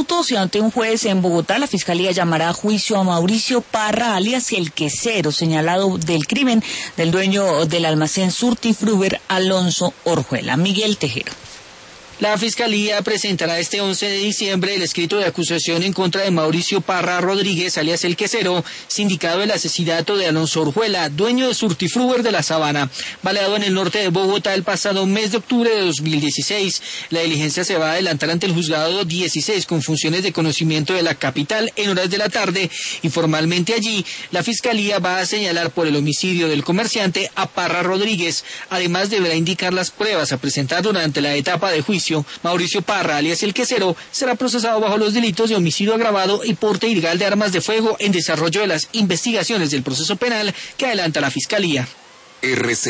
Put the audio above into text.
minutos y ante un juez en Bogotá, la Fiscalía llamará a juicio a Mauricio Parra, alias El Quesero, señalado del crimen del dueño del almacén Surtifruber, Alonso Orjuela. Miguel Tejero. La Fiscalía presentará este 11 de diciembre el escrito de acusación en contra de Mauricio Parra Rodríguez, alias El Quesero, sindicado del asesinato de Alonso Orjuela, dueño de Surtifruber de la Sabana, baleado en el norte de Bogotá el pasado mes de octubre de 2016. La diligencia se va a adelantar ante el juzgado 16 con funciones de conocimiento de la capital en horas de la tarde y formalmente allí la Fiscalía va a señalar por el homicidio del comerciante a Parra Rodríguez. Además deberá indicar las pruebas a presentar durante la etapa de juicio. Mauricio Parra, alias El Quesero, será procesado bajo los delitos de homicidio agravado y porte ilegal de armas de fuego en desarrollo de las investigaciones del proceso penal que adelanta la Fiscalía.